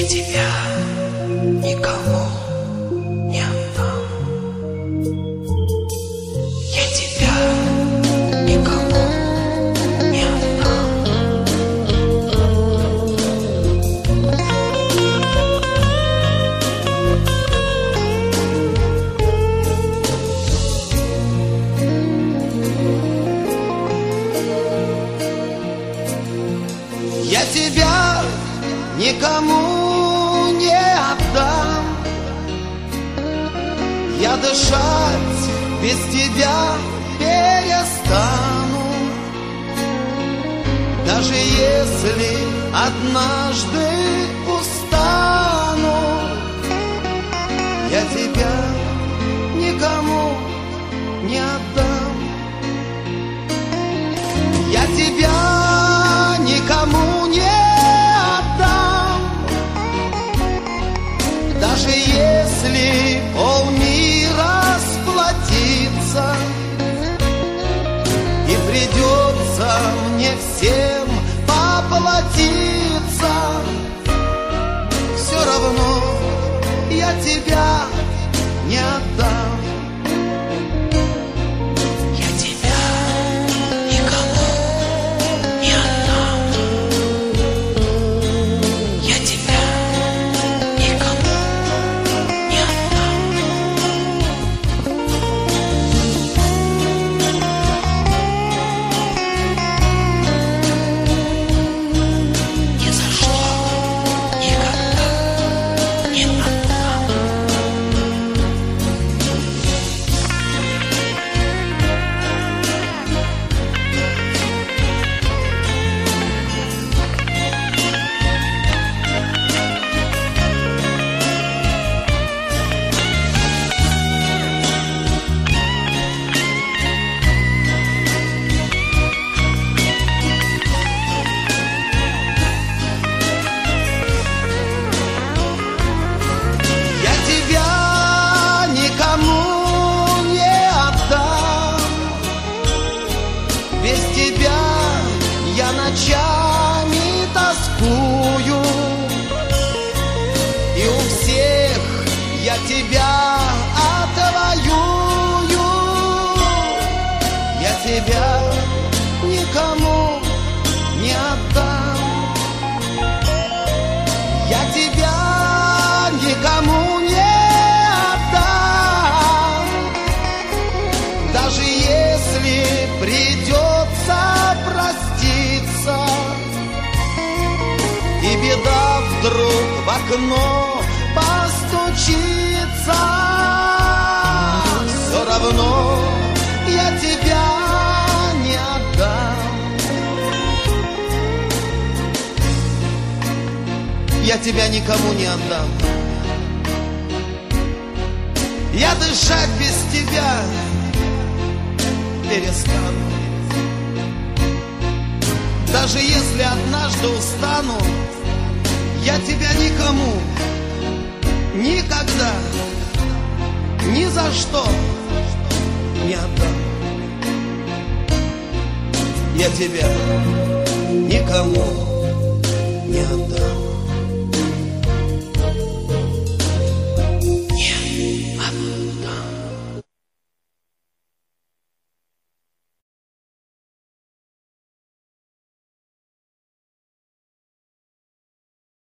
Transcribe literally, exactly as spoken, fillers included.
тебя никому не отдам. Я тебя никому не отдам. Я тебя никому не отдам. Я дышать без тебя перестану. Даже если однажды устану, я тебя никому не отдам. Я тебя никому не отдам. Даже если полмира сплотится и придется мне всем поплатиться, все равно я тебя не отдам. Без тебя я ночами тоскую, и у всех я тебя отвоюю. Я тебя никому не отдам. Я тебя никому не отдам. Даже если придет проститься, и беда вдруг в окно постучится, все равно я тебя не отдам. Я тебя никому не отдам. Я дышать без тебя перестану. Даже если однажды устану, я тебя никому, никогда, ни за что не отдам. Я тебя никому не отдам.